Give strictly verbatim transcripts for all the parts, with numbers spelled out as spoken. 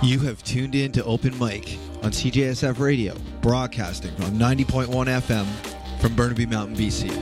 You have tuned in to Open Mic on C J S F Radio, broadcasting on ninety point one F M from Burnaby Mountain, B C.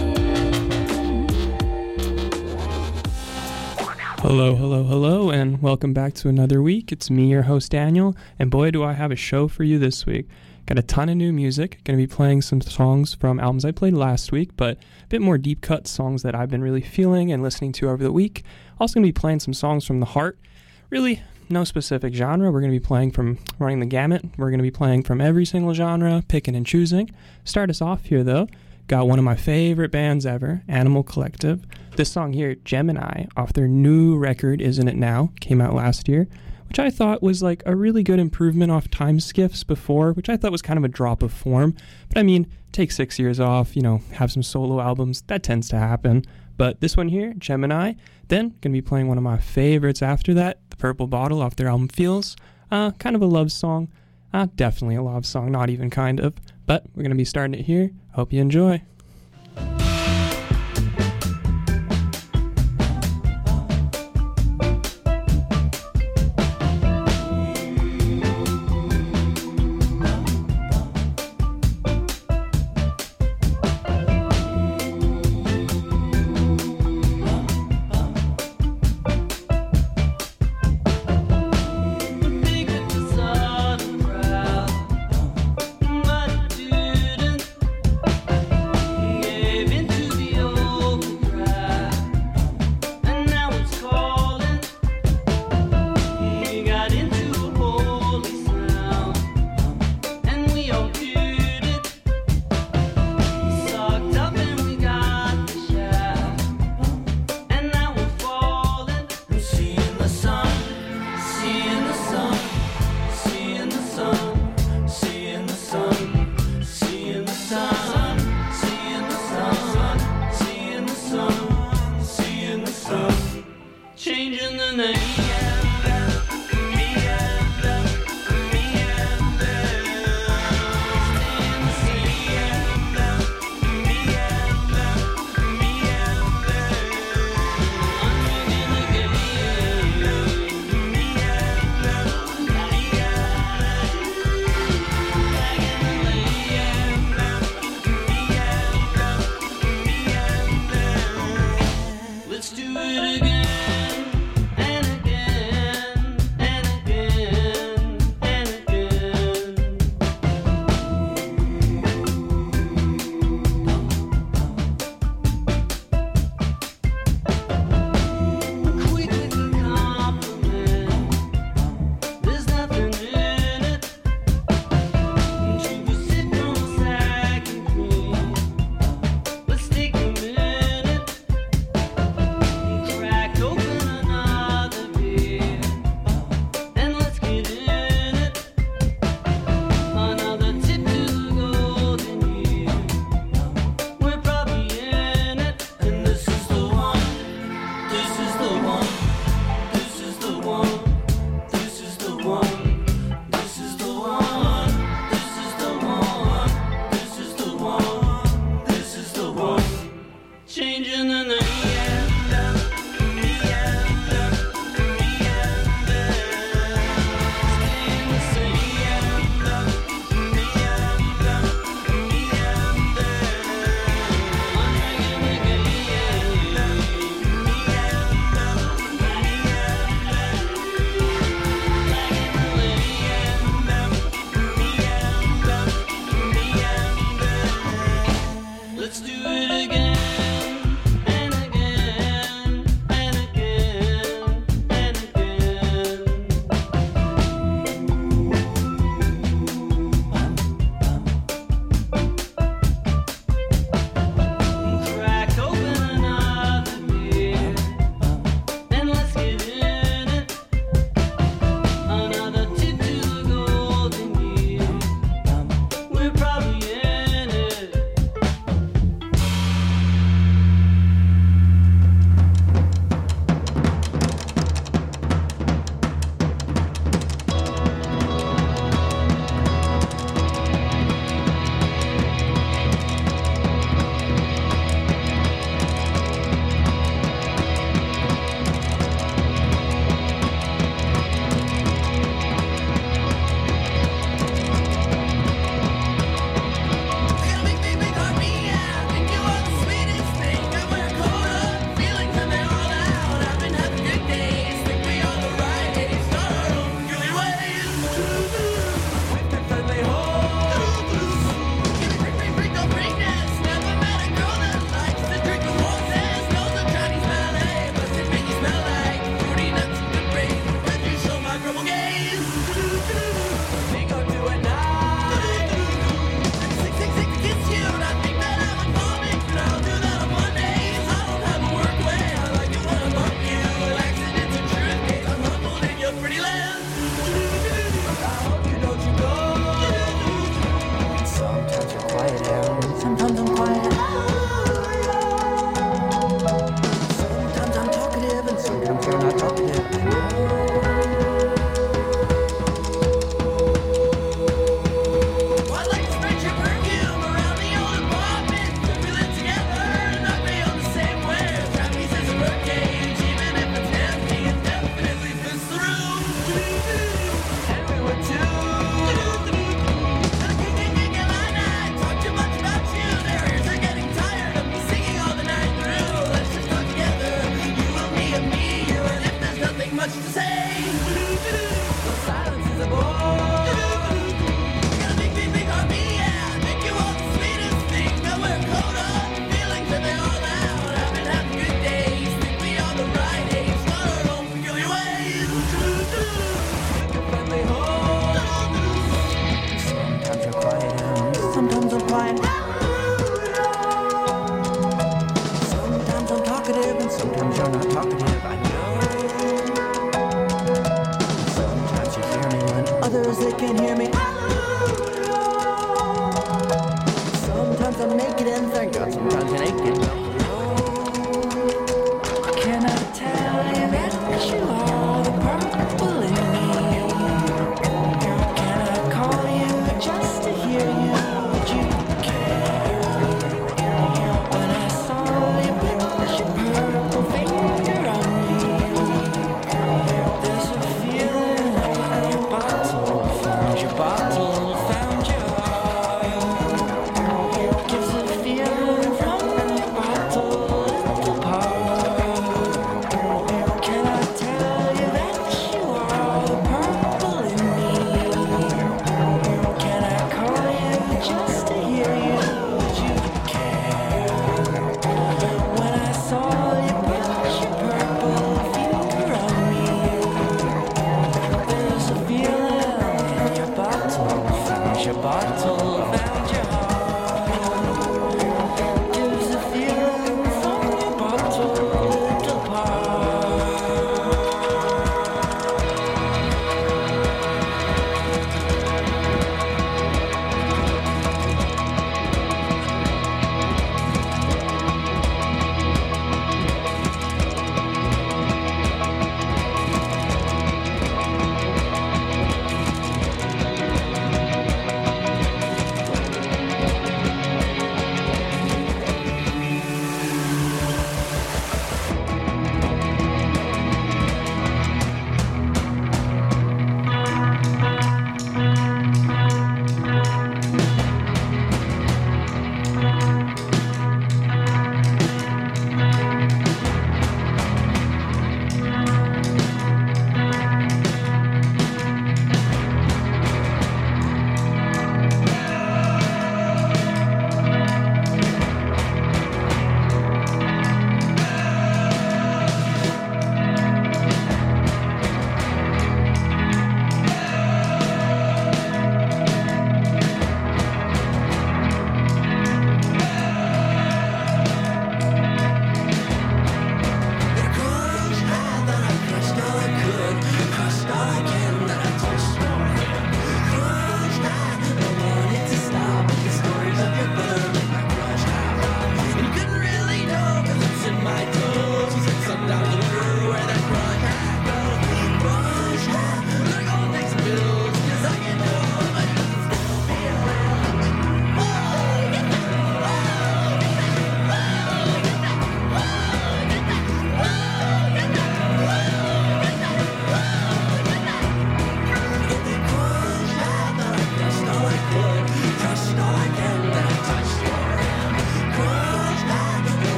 Hello, hello, hello, and welcome back to another week. It's me, your host, Daniel, and boy, do I have a show for you this week. Got a ton of new music. Going to be playing some songs from albums I played last week, but a bit more deep cut songs that I've been really feeling and listening to over the week. Also going to be playing some songs from the heart. Really, no specific genre. We're going to be playing from running the gamut. We're going to be playing from every single genre, picking and choosing. Start us off here, though. Got one of my favorite bands ever, Animal Collective. This song here, Gemini, off their new record, Isn't It Now, came out last year, which I thought was like a really good improvement off Time Skiffs before, which I thought was kind of a drop of form. But I mean, take six years off, you know, have some solo albums, that tends to happen. But this one here, Gemini, then going to be playing one of my favorites after that, The Purple Bottle off their album Feels. Uh, kind of a love song. Uh, definitely a love song, not even kind of. But we're going to be starting it here. Hope you enjoy. Let's do it again and again.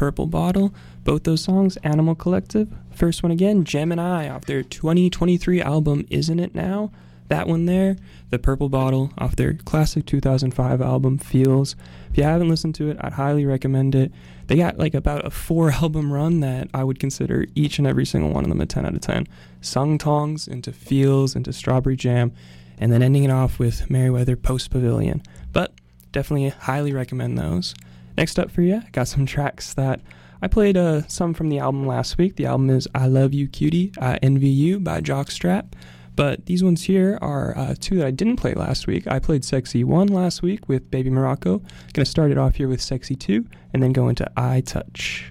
Purple Bottle. Both those songs, Animal Collective. First one again, Gemini off their twenty twenty-three album, Isn't It Now? That one there, The Purple Bottle off their classic two thousand five album, Feels. If you haven't listened to it, I'd highly recommend it. They got like about a four album run that I would consider each and every single one of them a ten out of ten. Sung Tongs into Feels into Strawberry Jam, and then ending it off with Merriweather Post Pavilion. But definitely highly recommend those. Next up for you, I got some tracks that I played uh, some from the album last week. The album is I Love You Cutie, I Envy You by Jockstrap. But these ones here are uh, two that I didn't play last week. I played Sexy one last week with Baby Morocco. Gonna start it off here with Sexy two, and then go into I Touch.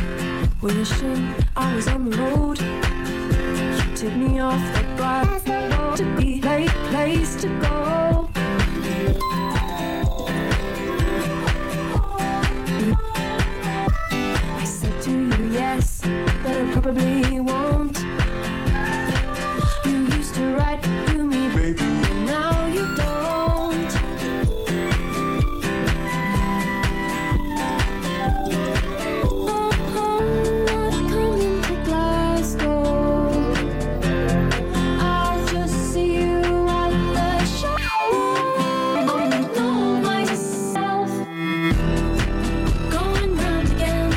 Wishing I was on the road, you took me off that glass. to be, right place to go. I said to you yes, but I probably won't. You used to write to me, baby, and now you don't. Oh, I'm not coming to Glasgow. I'll just see you at the show. I know myself, going round again.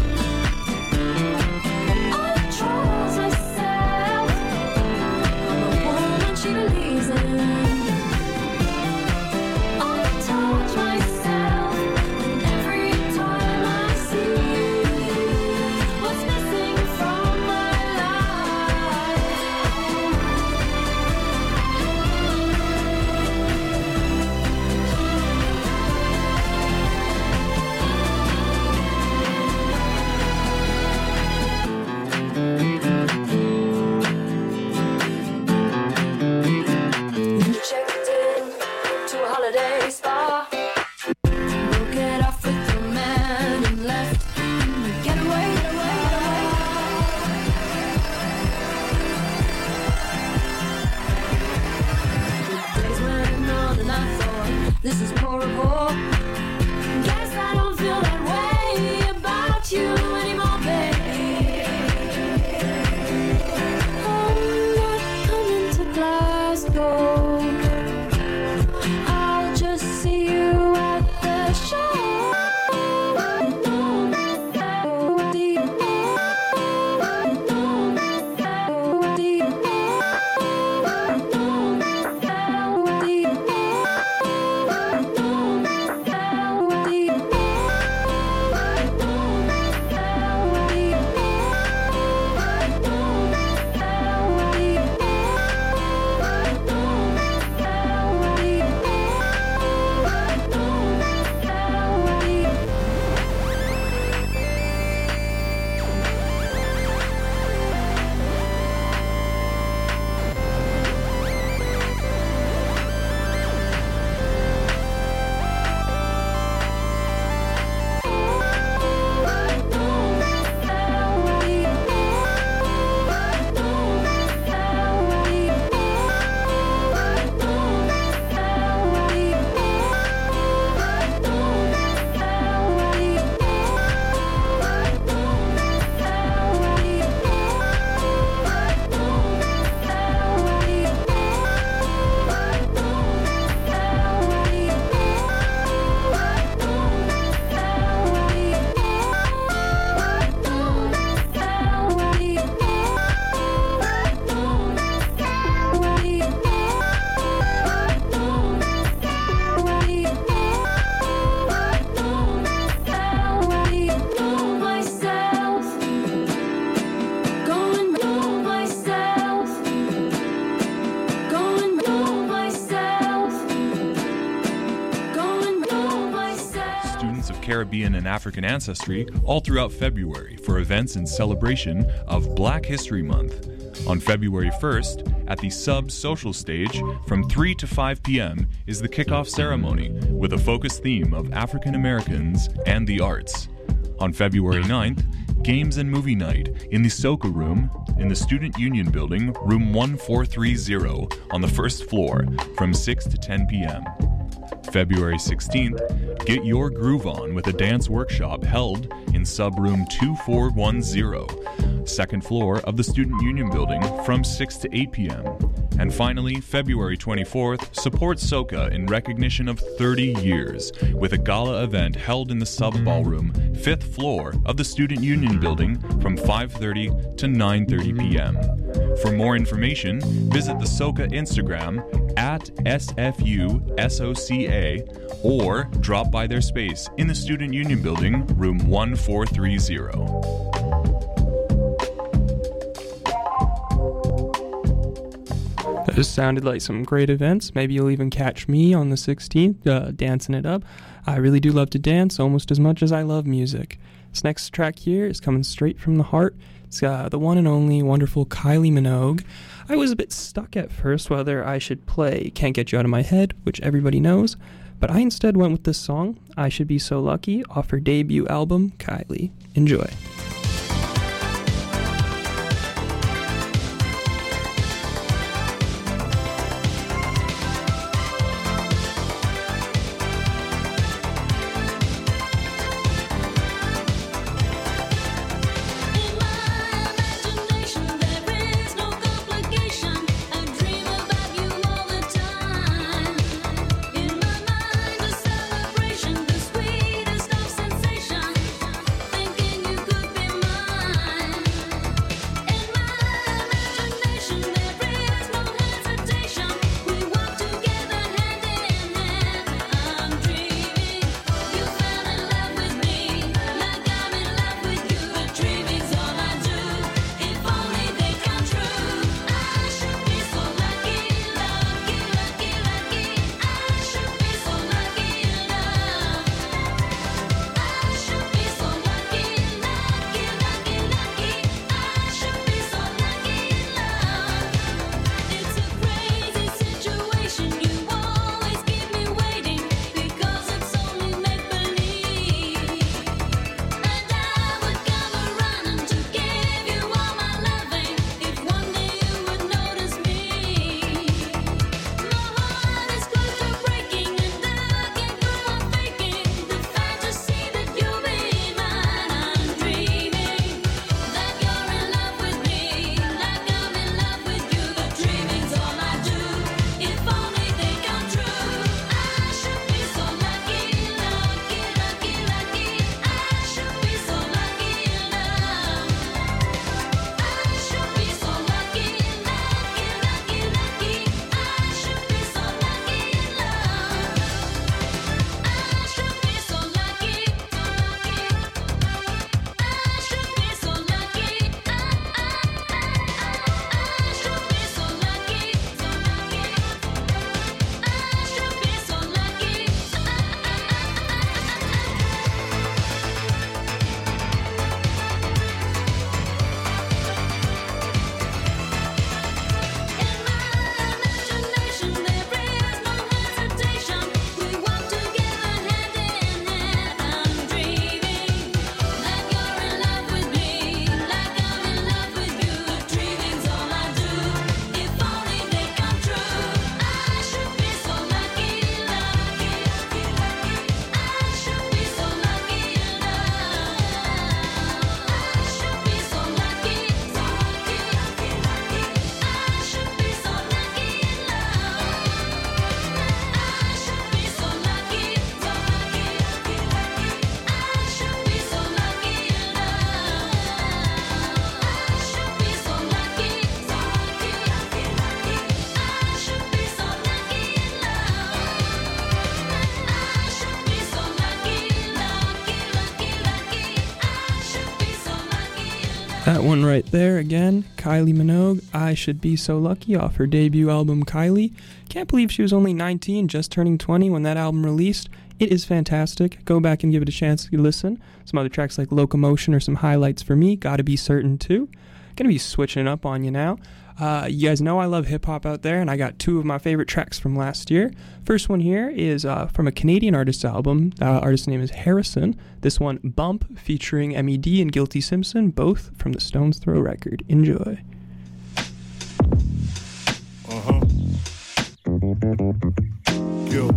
I'll trust myself. I'm a woman she believes in. I'll touch myself, and every time I see what's missing from my life. You checked in to a holiday spa. Broke it off with your man and left. Get away, get away, get away. The days went on and I thought, this is horrible. Guess I don't feel that way about you anymore, babe. I'm not coming to Glasgow. I'll just see you at the show. Caribbean and African ancestry all throughout February for events in celebration of Black History Month. On February first, at the Sub Social Stage, from three to five p.m. is the kickoff ceremony with a focus theme of African Americans and the arts. On February ninth, Games and Movie Night in the Soka Room in the Student Union Building, room one four three zero on the first floor from six to ten p.m. February sixteenth, get your groove on with a dance workshop held in sub-room two four one zero, second floor of the Student Union Building from six to eight p.m. And finally, February twenty-fourth, support Soka in recognition of thirty years with a gala event held in the sub-ballroom, fifth floor of the Student Union Building from five thirty to nine thirty p.m. For more information, visit the Soka Instagram at S F U S O C A or drop by their space in the Student Union Building, room one four three zero. Those sounded like some great events. Maybe you'll even catch me on the sixteenth uh, dancing it up. I really do love to dance almost as much as I love music. This next track here is coming straight from the heart. It's uh, the one and only wonderful Kylie Minogue. I was a bit stuck at first whether I should play Can't Get You Out of My Head, which everybody knows, but I instead went with this song, I Should Be So Lucky, off her debut album, Kylie. Enjoy. That one right there, again, Kylie Minogue, I Should Be So Lucky, off her debut album, Kylie. Can't believe she was only nineteen, just turning twenty when that album released. It is fantastic. Go back and give it a chance to listen. Some other tracks like Locomotion are some highlights for me. Gotta Be Certain, too. Gonna be switching up on you now. Uh, you guys know I love hip-hop out there, and I got two of my favorite tracks from last year. First one here is uh, from a Canadian artist's album. The uh, artist's name is Harrison. This one, Bump, featuring M E D and Guilty Simpson, both from the Stones Throw record. Enjoy. Uh-huh. Yo.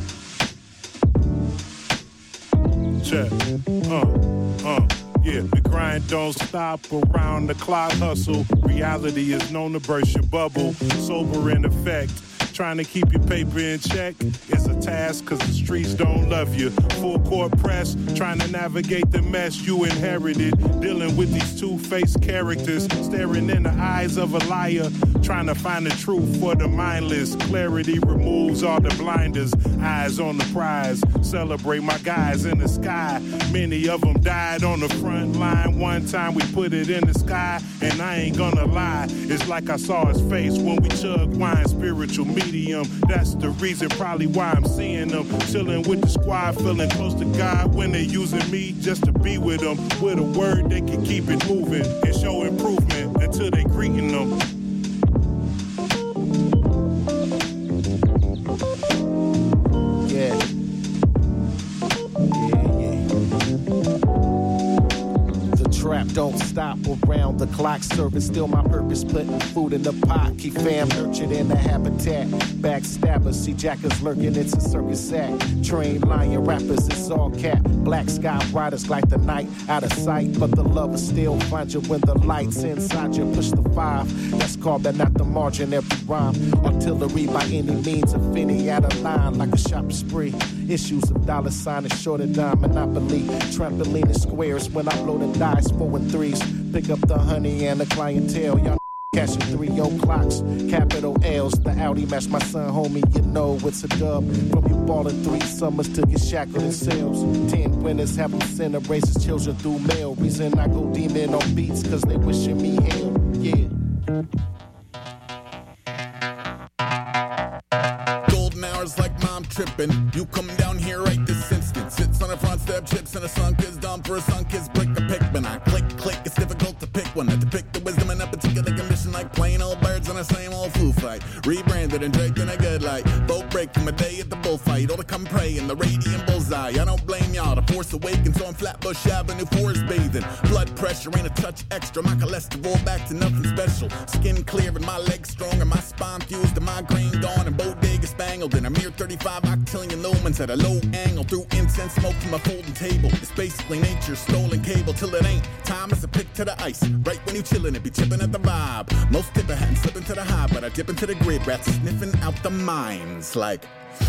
Check. Uh, uh. Yeah, the grind don't stop, around the clock hustle. Reality is known to burst your bubble. Sober in effect, trying to keep your paper in check. It's a task cause the streets don't love you. Full court press, trying to navigate the mess you inherited. Dealing with these two-faced characters, staring in the eyes of a liar. Trying to find the truth for the mindless. Clarity removes all the blinders. Eyes on the prize. Celebrate my guys in the sky. Many of them died on the front line. One time we put it in the sky, and I ain't gonna lie, it's like I saw his face when we chug wine. Spiritual medium, that's the reason probably why I'm seeing them. Chilling with the squad, feeling close to God when they using me just to be with them. With a word they can keep it moving and show improvement until they greeting them. Don't stop around the clock, service still my purpose, putting food in the pot, keep fam nurtured in the habitat. Backstabbers, see jackers lurking, it's a circus act. Trained lion rappers, it's all cat. Black sky riders like the night out of sight, but the lover still finds you when the lights inside you. Push the five, that's called that, not the margin, every rhyme. Artillery by any means, if any out of line, like a shopping spree. Issues of dollar sign and short and dime monopoly. Trampoline and squares when I blow the dice, four and threes. Pick up the honey and the clientele. Y'all cashing three o'clocks, capital L's. The Audi match my son, homie. You know it's a dub. From you ballin' three summers to get shackled in sales. Ten winners have them center races, children through mail. Reason I go demon on beats, cause they wishing me hell. Yeah. Golden hours like mom tripping. You come down here right this instant. Sits on the front step, chips and a sunk is dumb for a sunk is brick a pick. When I click, click, it's difficult to pick one. I depict the wisdom in a particular condition like plain old birds on the same old flu fight. Rebranded and draped in a good light. Boat break from a day at the bullfight. All to come pray in the radiant bullseye. I don't blame y'all, the force awakens on Flatbush Avenue, forest bathing. Blood pressure ain't a touch extra. My cholesterol back to nothing special. Skin clear and my legs strong and my spine fused and migraine gone and bodega spangled. In a mere thirty-five octillion lumens at a low angle through incense smoke from a folding table. It's basically nature's stolen cable till it ain't. Time is a pick to the ice. Right when you chillin', it be chippin' at the vibe. Most tipper hadn't slip into the high, but I dip into the grid. Rats sniffing out the mines like.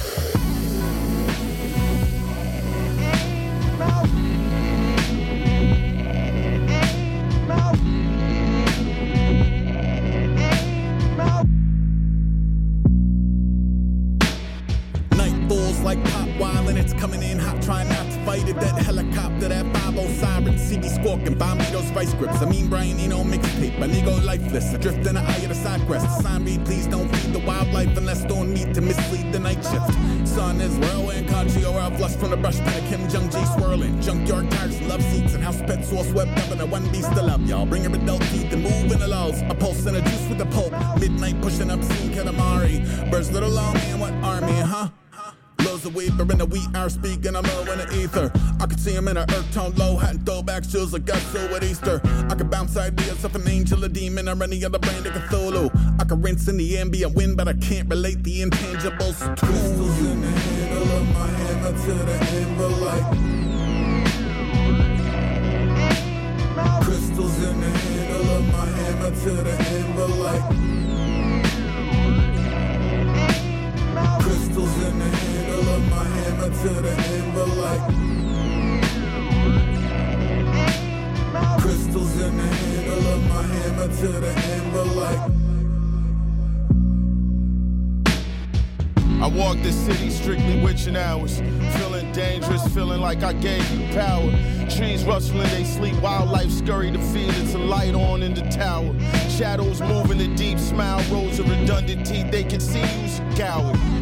Like pop wild and it's coming in hot, trying not to fight it. That helicopter, that five oh siren, C B squawking, buy me those vice grips. I mean Brian Eno mixtape, my ego lifeless. Adrift in the eye of the side quest. The sign read, please don't feed the wildlife unless don't meet to mislead the night shift. Sun is whirling, Kanji or I've flushed from the brush pen of Kim Jung G swirling. Junkyard tires and love seats and house pet sauce webbed up in a one beast to love y'all. Bring your adult teeth and move in the lows. A pulse and a juice with the pulp. Midnight pushing up scene Katamari. Birds little long man, what army, huh? Lows of weeper in the wheat hour speaking, I'm low in the ether. I could see him in a earth tone low, hat and throwback shoes like got so at Easter. I could bounce ideas off an angel, a demon, or any other brand of Cthulhu. I could rinse in the ambient wind, but I can't relate the intangibles. Crystals in the handle of my hammer to the amber light. Crystals in the handle of my hammer to the amber light. Crystals in the handle of my hammer to the amber light. Crystals in the handle of my hammer to the amber light. I walk the city strictly witching hours. Feeling dangerous, feeling like I gave you power. Trees rustling, they sleep, wildlife scurry to feed it to light on in the tower. Shadows moving the deep smile, rows of redundant teeth, they can see you's a coward.